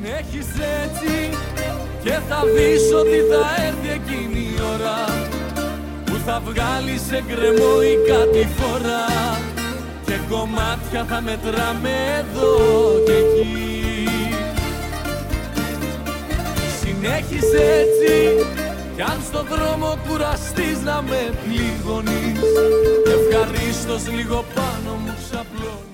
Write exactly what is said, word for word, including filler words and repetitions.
Συνέχισε έτσι και θα δεις ότι θα έρθει εκείνη η ώρα που θα βγάλει σε γκρεμό η κατηφορά και κομμάτια θα μετράμε εδώ και εκεί. Συνέχισε έτσι κι αν στον δρόμο κουραστείς να με πληγώνεις, ευχαρίστως λίγο πάνω μου ξαπλώνεις.